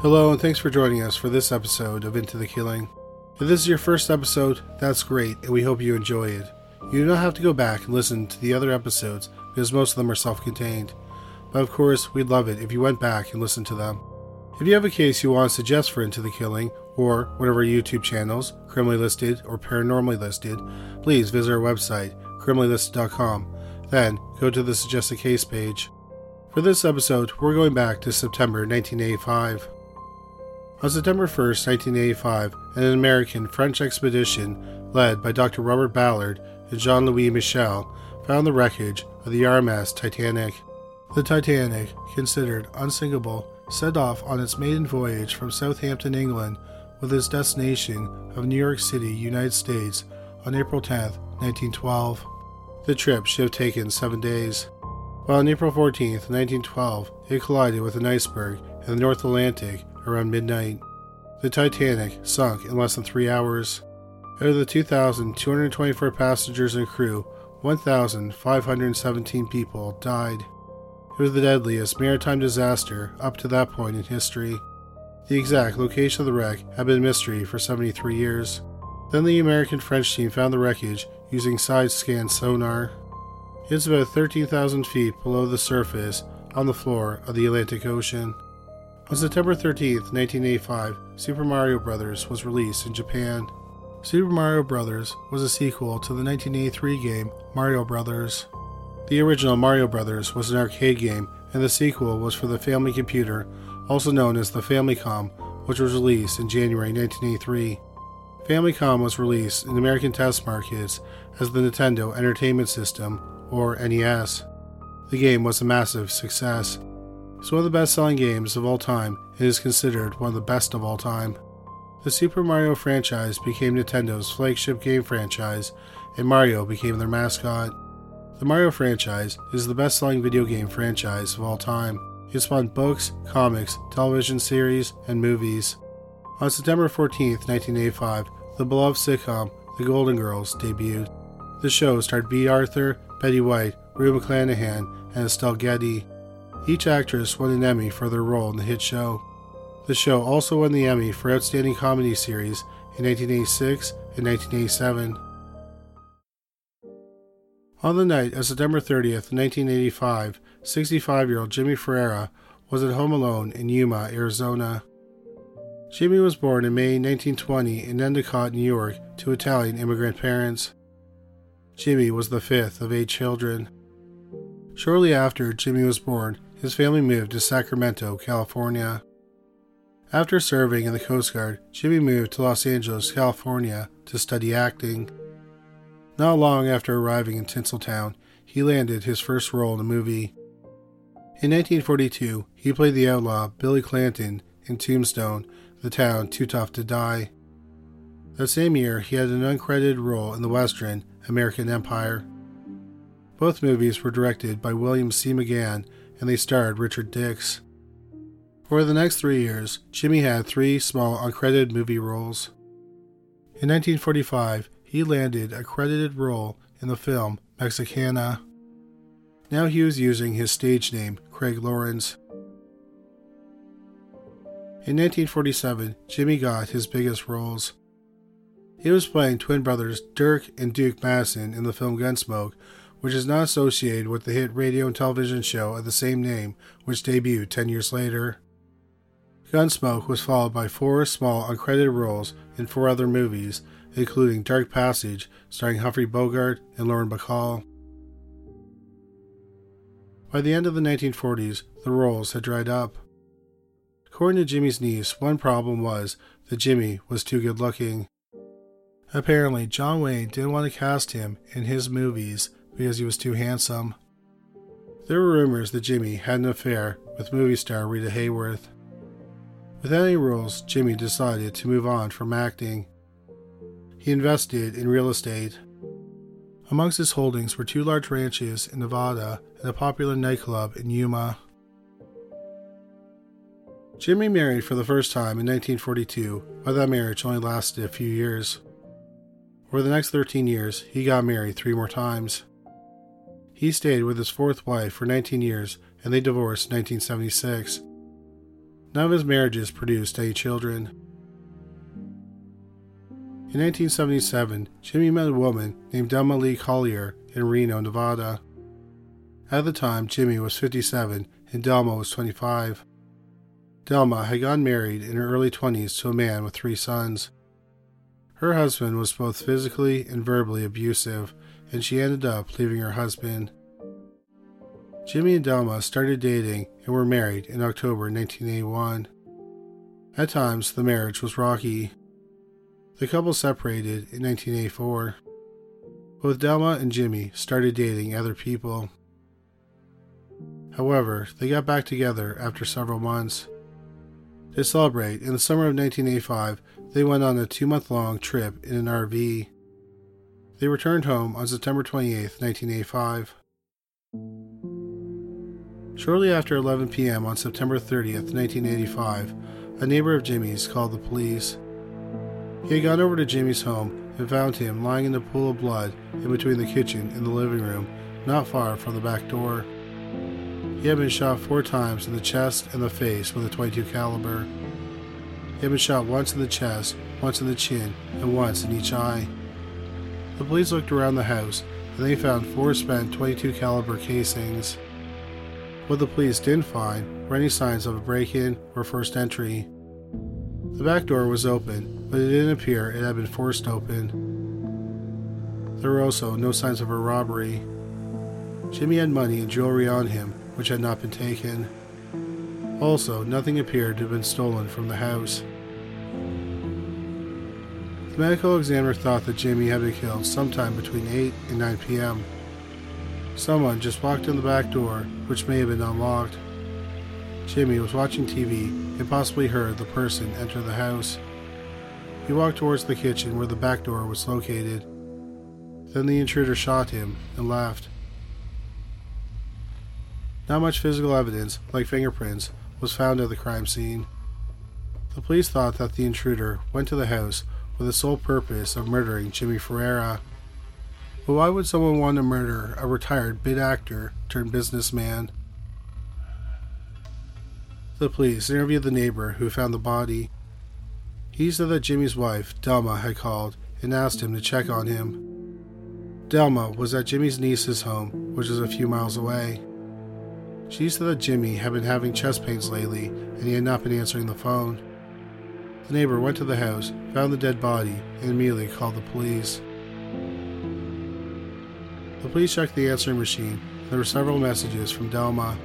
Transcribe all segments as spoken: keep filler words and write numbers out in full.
Hello, and thanks for joining us for this episode of Into the Killing. If this is your first episode, that's great, and we hope you enjoy it. You do not have to go back and listen to the other episodes, because most of them are self-contained. But of course, we'd love it if you went back and listened to them. If you have a case you want to suggest for Into the Killing, or one of our YouTube channels, Criminally Listed or Paranormally Listed, please visit our website, criminally listed dot com. Then, go to the Suggest a Case page. For this episode, we're going back to September nineteen eighty-five. On September first, nineteen eighty-five, an American-French expedition led by Doctor Robert Ballard and Jean-Louis Michel found the wreckage of the R M S Titanic. The Titanic, considered unsinkable, set off on its maiden voyage from Southampton, England, with its destination of New York City, United States, on April tenth, nineteen twelve. The trip should have taken seven days. While on April fourteenth, nineteen twelve, it collided with an iceberg in the North Atlantic around midnight. The Titanic sunk in less than three hours. Out of the two thousand two hundred twenty-four passengers and crew, one thousand five hundred seventeen people died. It was the deadliest maritime disaster up to that point in history. The exact location of the wreck had been a mystery for seventy-three years. Then the American-French team found the wreckage using side-scan sonar. It's about thirteen thousand feet below the surface on the floor of the Atlantic Ocean. On September thirteenth, nineteen eighty-five, Super Mario Bros. Was released in Japan. Super Mario Bros. Was a sequel to the nineteen eighty-three game Mario Bros. The original Mario Bros. Was an arcade game, and the sequel was for the Family Computer, also known as the Famicom, which was released in January nineteen eighty-three. Famicom was released in American test markets as the Nintendo Entertainment System, or N E S. The game was a massive success. It's one of the best-selling games of all time and is considered one of the best of all time. The Super Mario franchise became Nintendo's flagship game franchise, and Mario became their mascot. The Mario franchise is the best-selling video game franchise of all time. It spawned books, comics, television series, and movies. On September fourteenth, nineteen eighty-five, the beloved sitcom The Golden Girls debuted. The show starred Bea Arthur, Betty White, Rue McClanahan, and Estelle Getty. Each actress won an Emmy for their role in the hit show. The show also won the Emmy for Outstanding Comedy Series in nineteen eighty-six and nineteen eighty-seven. On the night of September thirtieth, nineteen eighty-five, sixty-five-year-old Jimmy Ferreira was at home alone in Yuma, Arizona. Jimmy was born in May nineteen twenty in Endicott, New York, to Italian immigrant parents. Jimmy was the fifth of eight children. Shortly after Jimmy was born, his family moved to Sacramento, California. After serving in the Coast Guard, Jimmy moved to Los Angeles, California to study acting. Not long after arriving in Tinseltown, he landed his first role in a movie. In nineteen forty-two, he played the outlaw Billy Clanton in Tombstone, The Town Too Tough to Die. That same year, he had an uncredited role in the western American Empire. Both movies were directed by William C. McGann, and they starred Richard Dix. For the next three years, Jimmy had three small uncredited movie roles. In nineteen forty-five, he landed a credited role in the film Mexicana. Now he was using his stage name, Craig Lawrence. In nineteen forty-seven, Jimmy got his biggest roles. He was playing twin brothers Dirk and Duke Madison in the film Gunsmoke, which is not associated with the hit radio and television show of the same name, which debuted ten years later. Gunsmoke was followed by four small uncredited roles in four other movies, including Dark Passage, starring Humphrey Bogart and Lauren Bacall. By the end of the nineteen forties, the roles had dried up. According to Jimmy's niece, one problem was that Jimmy was too good looking. Apparently, John Wayne didn't want to cast him in his movies because he was too handsome. There were rumors that Jimmy had an affair with movie star Rita Hayworth. Without any rules, Jimmy decided to move on from acting. He invested in real estate. Amongst his holdings were two large ranches in Nevada and a popular nightclub in Yuma. Jimmy married for the first time in nineteen forty-two, but that marriage only lasted a few years. Over the next thirteen years, he got married three more times. He stayed with his fourth wife for nineteen years, and they divorced in nineteen seventy-six. None of his marriages produced any children. In nineteen seventy-seven, Jimmy met a woman named Delma Lee Collier in Reno, Nevada. At the time, Jimmy was fifty-seven and Delma was twenty-five. Delma had gotten married in her early twenties to a man with three sons. Her husband was both physically and verbally abusive, and she ended up leaving her husband. Jimmy and Delma started dating and were married in October nineteen eighty-one. At times, the marriage was rocky. The couple separated in nineteen eighty-four. Both Delma and Jimmy started dating other people. However, they got back together after several months. To celebrate, in the summer of nineteen eighty-five, they went on a two-month-long trip in an R V. They returned home on September twenty-eighth, nineteen eighty-five. Shortly after eleven p.m. on September thirtieth, nineteen eighty-five, a neighbor of Jimmy's called the police. He had gone over to Jimmy's home and found him lying in a pool of blood in between the kitchen and the living room, not far from the back door. He had been shot four times in the chest and the face with a twenty-two caliber. He had been shot once in the chest, once in the chin, and once in each eye. The police looked around the house and they found four spent twenty-two caliber casings. What the police didn't find were any signs of a break-in or forced entry. The back door was open, but it didn't appear it had been forced open. There were also no signs of a robbery. Jimmy had money and jewelry on him, which had not been taken. Also, nothing appeared to have been stolen from the house. The medical examiner thought that Jimmy had been killed sometime between eight and nine p.m. Someone just walked in the back door, which may have been unlocked. Jimmy was watching T V and possibly heard the person enter the house. He walked towards the kitchen where the back door was located. Then the intruder shot him and left. Not much physical evidence, like fingerprints, was found at the crime scene. The police thought that the intruder went to the house with the sole purpose of murdering Jimmy Ferreira. But why would someone want to murder a retired bit actor turned businessman? The police interviewed the neighbor who found the body. He said that Jimmy's wife, Delma, had called and asked him to check on him. Delma was at Jimmy's niece's home, which was a few miles away. She said that Jimmy had been having chest pains lately and he had not been answering the phone. The neighbor went to the house, found the dead body, and immediately called the police. The police checked the answering machine, and there were several messages from Delma.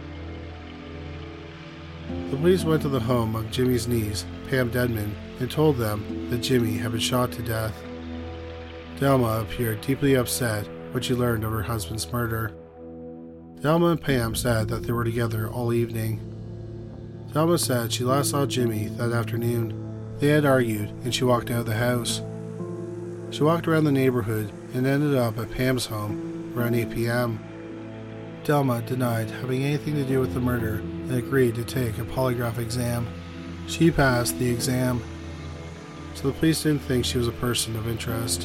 The police went to the home of Jimmy's niece, Pam Dedman, and told them that Jimmy had been shot to death. Delma appeared deeply upset when she learned of her husband's murder. Delma and Pam said that they were together all evening. Delma said she last saw Jimmy that afternoon. They had argued, and she walked out of the house. She walked around the neighborhood and ended up at Pam's home around eight p.m. Delma denied having anything to do with the murder and agreed to take a polygraph exam. She passed the exam, so the police didn't think she was a person of interest.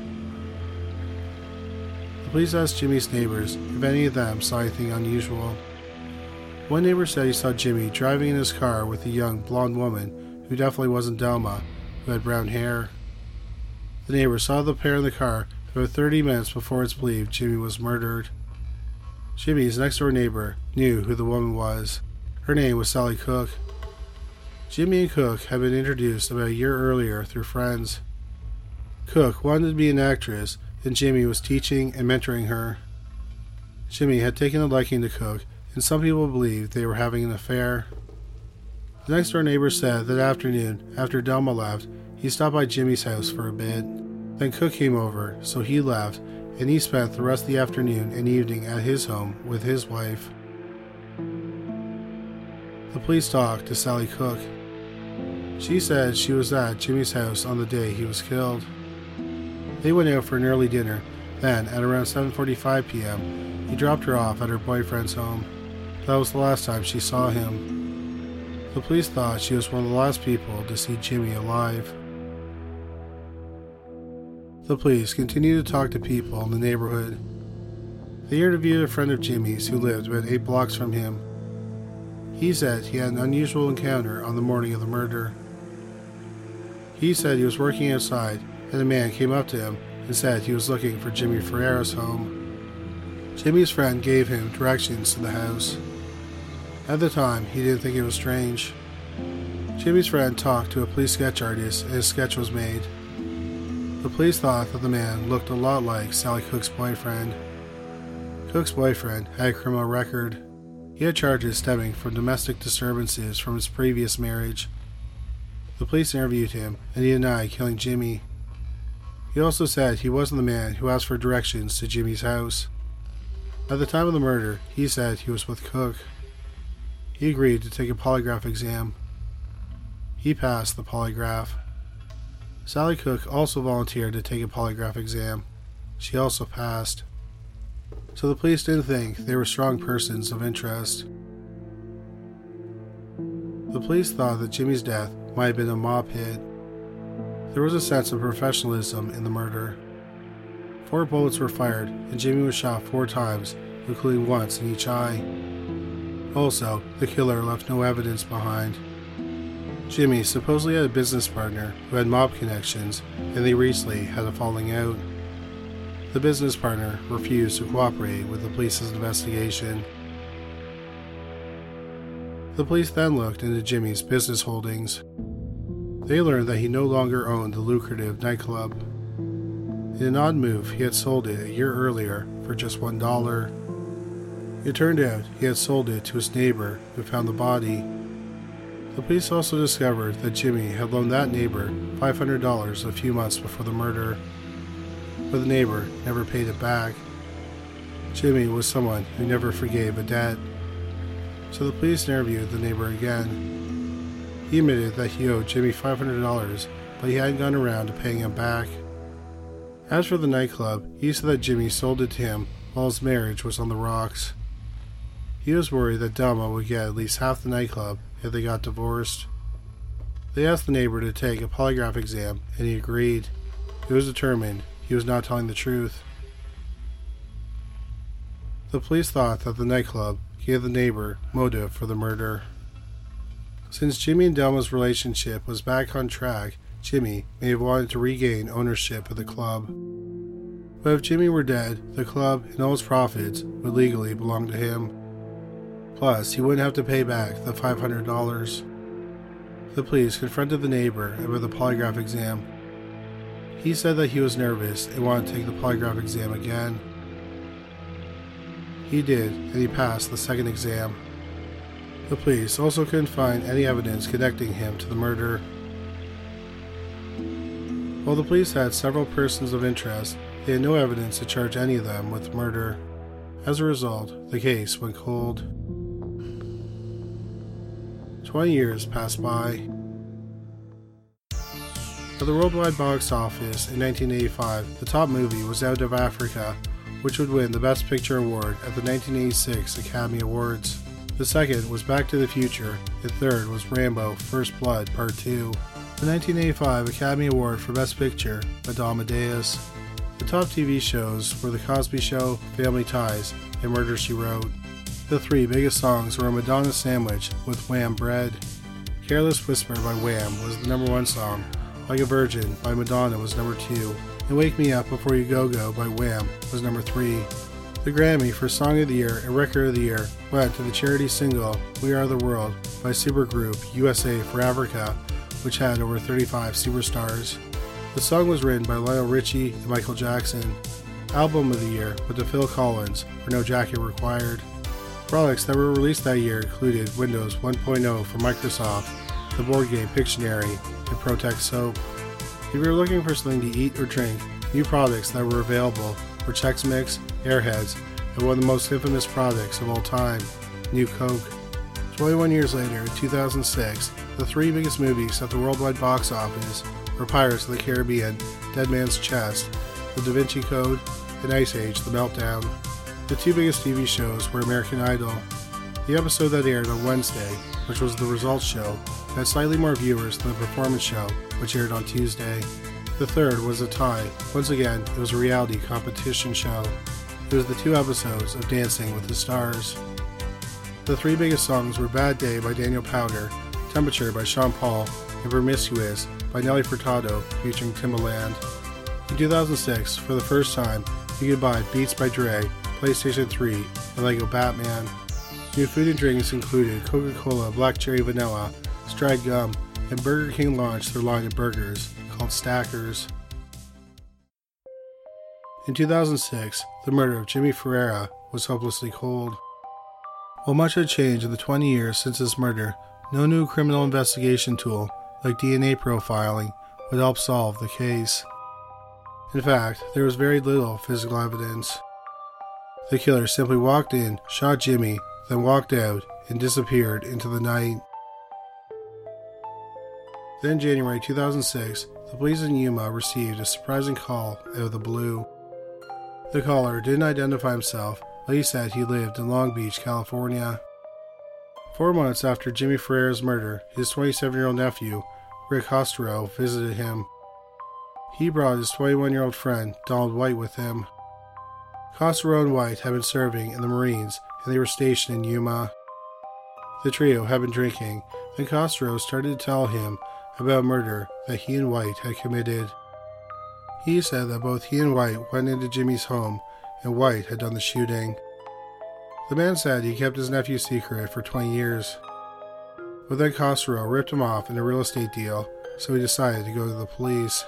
The police asked Jimmy's neighbors if any of them saw anything unusual. One neighbor said he saw Jimmy driving in his car with a young blonde woman who definitely wasn't Delma, who had brown hair. The neighbor saw the pair in the car about thirty minutes before it's believed Jimmy was murdered. Jimmy's next-door neighbor knew who the woman was. Her name was Sally Cook. Jimmy and Cook had been introduced about a year earlier through friends. Cook wanted to be an actress, and Jimmy was teaching and mentoring her. Jimmy had taken a liking to Cook, and some people believed they were having an affair. The next-door neighbor said that afternoon, after Delma left, he stopped by Jimmy's house for a bit. Then Cook came over, so he left, and he spent the rest of the afternoon and evening at his home with his wife. The police talked to Sally Cook. She said she was at Jimmy's house on the day he was killed. They went out for an early dinner. Then, at around seven forty-five p.m., he dropped her off at her boyfriend's home. That was the last time she saw him. The police thought she was one of the last people to see Jimmy alive. The police continued to talk to people in the neighborhood. They interviewed a friend of Jimmy's who lived about eight blocks from him. He said he had an unusual encounter on the morning of the murder. He said he was working outside and a man came up to him and said he was looking for Jimmy Ferreira's home. Jimmy's friend gave him directions to the house. At the time, he didn't think it was strange. Jimmy's friend talked to a police sketch artist and his sketch was made. The police thought that the man looked a lot like Sally Cook's boyfriend. Cook's boyfriend had a criminal record. He had charges stemming from domestic disturbances from his previous marriage. The police interviewed him and he denied killing Jimmy. He also said he wasn't the man who asked for directions to Jimmy's house. At the time of the murder, he said he was with Cook. He agreed to take a polygraph exam. He passed the polygraph. Sally Cook also volunteered to take a polygraph exam. She also passed. So the police didn't think they were strong persons of interest. The police thought that Jimmy's death might have been a mob hit. There was a sense of professionalism in the murder. Four bullets were fired and Jimmy was shot four times, including once in each eye. Also, the killer left no evidence behind. Jimmy supposedly had a business partner who had mob connections and they recently had a falling out. The business partner refused to cooperate with the police's investigation. The police then looked into Jimmy's business holdings. They learned that he no longer owned the lucrative nightclub. In an odd move, he had sold it a year earlier for just one dollar. It turned out he had sold it to his neighbor who found the body. The police also discovered that Jimmy had loaned that neighbor five hundred dollars a few months before the murder, but the neighbor never paid it back. Jimmy was someone who never forgave a debt. So the police interviewed the neighbor again. He admitted that he owed Jimmy five hundred dollars, but he hadn't gotten around to paying him back. As for the nightclub, he said that Jimmy sold it to him while his marriage was on the rocks. He was worried that Delma would get at least half the nightclub if they got divorced. They asked the neighbor to take a polygraph exam, and he agreed. It was determined he was not telling the truth. The police thought that the nightclub gave the neighbor motive for the murder. Since Jimmy and Delma's relationship was back on track, Jimmy may have wanted to regain ownership of the club. But if Jimmy were dead, the club and all its profits would legally belong to him. Plus, he wouldn't have to pay back the five hundred dollars. The police confronted the neighbor about the polygraph exam. He said that he was nervous and wanted to take the polygraph exam again. He did, and he passed the second exam. The police also couldn't find any evidence connecting him to the murder. While the police had several persons of interest, they had no evidence to charge any of them with murder. As a result, the case went cold. Twenty years passed by. At the worldwide box office in nineteen eighty-five, the top movie was Out of Africa, which would win the Best Picture award at the nineteen eighty-six Academy Awards. The second was Back to the Future, and third was Rambo: First Blood Part two. The nineteen eighty-five Academy Award for Best Picture went to Amadeus. The top T V shows were The Cosby Show, Family Ties, and Murder, She Wrote. The three biggest songs were Madonna Sandwich with Wham Bread. Careless Whisper by Wham was the number one song, Like a Virgin by Madonna was number two, and Wake Me Up Before You Go Go by Wham was number three. The Grammy for Song of the Year and Record of the Year went to the charity single We Are the World by supergroup U S A for Africa, which had over thirty-five superstars. The song was written by Lionel Richie and Michael Jackson. Album of the Year went to Phil Collins for No Jacket Required. Products that were released that year included Windows one point oh from Microsoft, the board game Pictionary, and Protex soap. If you were looking for something to eat or drink, new products that were available were Chex Mix, Airheads, and one of the most infamous products of all time, New Coke. twenty-one years later, in two thousand six, the three biggest movies at the worldwide box office were Pirates of the Caribbean, Dead Man's Chest, The Da Vinci Code, and Ice Age: The Meltdown. The two biggest T V shows were American Idol. The episode that aired on Wednesday, which was the results show, had slightly more viewers than the performance show, which aired on Tuesday. The third was a tie. Once again, it was a reality competition show. It was the two episodes of Dancing with the Stars. The three biggest songs were Bad Day by Daniel Powter, Temperature by Sean Paul, and Promiscuous by Nelly Furtado featuring Timbaland. In two thousand six, for the first time, you could buy Beats by Dre, PlayStation three, and Lego Batman. New food and drinks included Coca-Cola Black Cherry Vanilla, Stride Gum, and Burger King launched their line of burgers, called Stackers. In two thousand six, the murder of Jimmy Ferreira was hopelessly cold. While much had changed in the twenty years since his murder, no new criminal investigation tool, like D N A profiling, would help solve the case. In fact, there was very little physical evidence. The killer simply walked in, shot Jimmy, then walked out and disappeared into the night. Then in January two thousand six, the police in Yuma received a surprising call out of the blue. The caller didn't identify himself, but he said he lived in Long Beach, California. Four months after Jimmy Ferreira's murder, his twenty-seven-year-old nephew, Rick Hostero, visited him. He brought his twenty-one-year-old friend, Donald White, with him. Hostero and White had been serving in the Marines, and they were stationed in Yuma. The trio had been drinking, and Hostero started to tell him about murder that he and White had committed. He said that both he and White went into Jimmy's home, and White had done the shooting. The man said he kept his nephew's secret for twenty years. But then Hostero ripped him off in a real estate deal, so he decided to go to the police.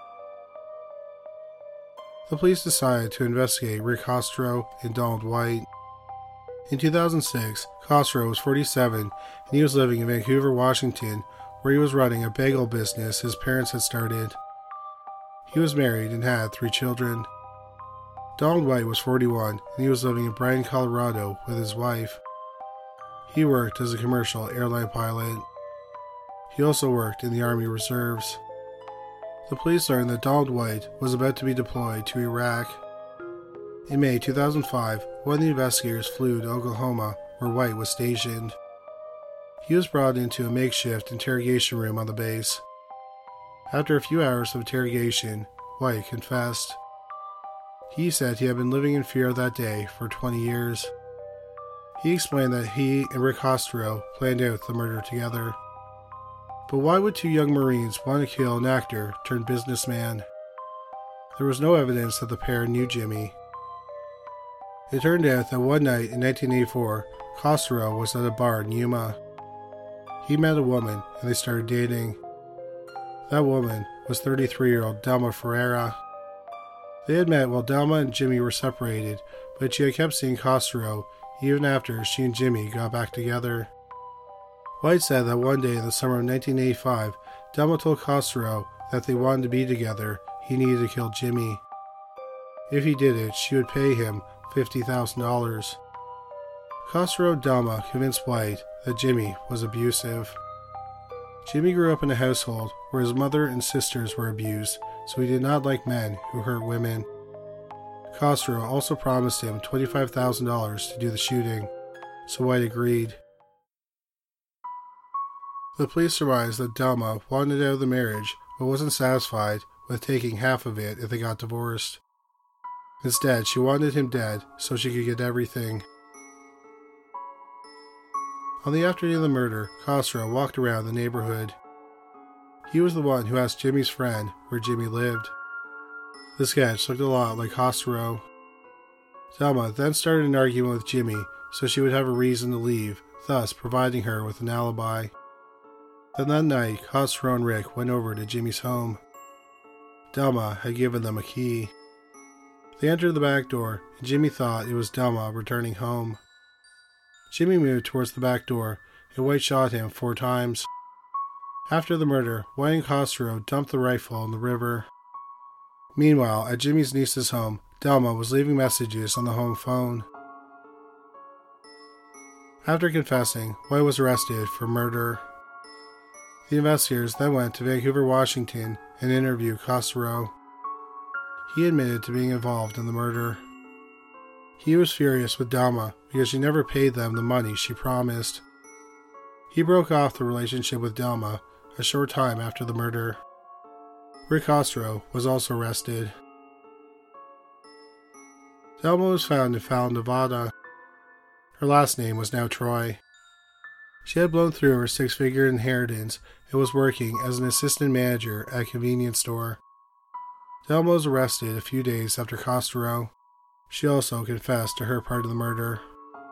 The police decided to investigate Rick Hostero and Donald White. In two thousand six, Hostero was forty-seven, and he was living in Vancouver, Washington, where he was running a bagel business his parents had started. He was married and had three children. Donald White was forty-one, and he was living in Bryan, Colorado with his wife. He worked as a commercial airline pilot. He also worked in the Army Reserves. The police learned that Donald White was about to be deployed to Iraq. In May two thousand five, one of the investigators flew to Oklahoma, where White was stationed. He was brought into a makeshift interrogation room on the base. After a few hours of interrogation, White confessed. He said he had been living in fear that day for twenty years. He explained that he and Rick Hostero planned out the murder together. But why would two young Marines want to kill an actor turned businessman? There was no evidence that the pair knew Jimmy. It turned out that one night in nineteen eighty-four, Hostero was at a bar in Yuma. He met a woman and they started dating. That woman was thirty-three-year-old Delma Ferreira. They had met while Delma and Jimmy were separated, but she had kept seeing Hostero even after she and Jimmy got back together. White said that one day in the summer of nineteen eighty-five, Delma told Hostero that if they wanted to be together, he needed to kill Jimmy. If he did it, she would pay him fifty thousand dollars. Hostero and Delma convinced White that Jimmy was abusive. Jimmy grew up in a household where his mother and sisters were abused, so he did not like men who hurt women. Hostero also promised him twenty-five thousand dollars to do the shooting, so White agreed. The police surmised that Delma wanted out of the marriage but wasn't satisfied with taking half of it if they got divorced. Instead, she wanted him dead so she could get everything. On the afternoon of the murder, Hostero walked around the neighborhood. He was the one who asked Jimmy's friend where Jimmy lived. The sketch looked a lot like Hostero. Delma then started an argument with Jimmy so she would have a reason to leave, thus providing her with an alibi. Then that night, Hostero and Rick went over to Jimmy's home. Delma had given them a key. They entered the back door, and Jimmy thought it was Delma returning home. Jimmy moved towards the back door, and White shot him four times. After the murder, White and Hostero dumped the rifle in the river. Meanwhile, at Jimmy's niece's home, Delma was leaving messages on the home phone. After confessing, White was arrested for murder. The investigators then went to Vancouver, Washington, and interviewed Hostero. He admitted to being involved in the murder. He was furious with Delma because she never paid them the money she promised. He broke off the relationship with Delma a short time after the murder. Rick Hostero was also arrested. Delma was found in Fallon, Nevada. Her last name was now Troy. She had blown through her six-figure inheritance and was working as an assistant manager at a convenience store. Delma was arrested a few days after Costero. She also confessed to her part of the murder.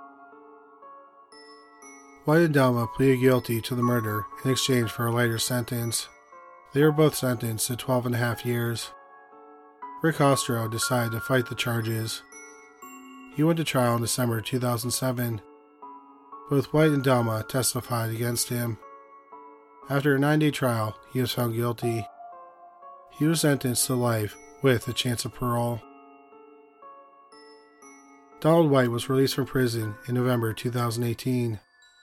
White and Delma pleaded guilty to the murder in exchange for a lighter sentence. They were both sentenced to twelve and a half years. Rick Costero decided to fight the charges. He went to trial in December two thousand seven. Both White and Delma testified against him. After a nine-day trial, he was found guilty. He was sentenced to life with a chance of parole. Donald White was released from prison in November two thousand eighteen.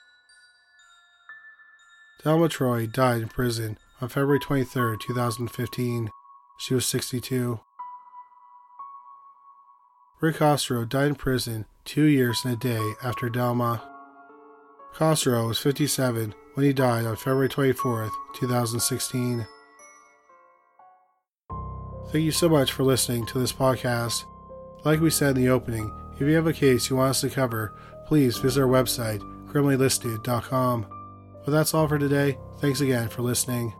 Delma Troy died in prison on February twenty-third, two thousand fifteen. She was sixty-two. Rick Costero died in prison two years and a day after Delma. Costero was fifty-seven when he died on February twenty-fourth, two thousand sixteen. Thank you so much for listening to this podcast. Like we said in the opening, if you have a case you want us to cover, please visit our website, criminally listed dot com. But that's all for today. Thanks again for listening.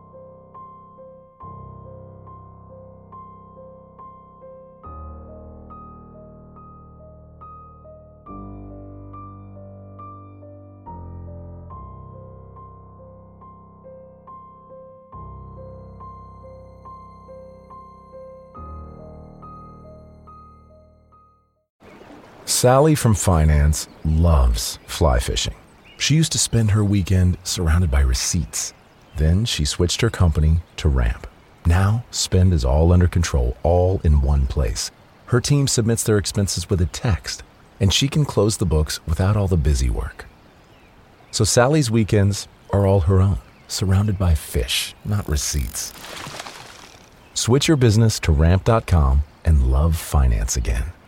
Sally from finance loves fly fishing. She used to spend her weekend surrounded by receipts. Then she switched her company to Ramp. Now, spend is all under control, all in one place. Her team submits their expenses with a text, and she can close the books without all the busy work. So Sally's weekends are all her own, surrounded by fish, not receipts. Switch your business to ramp dot com and love finance again.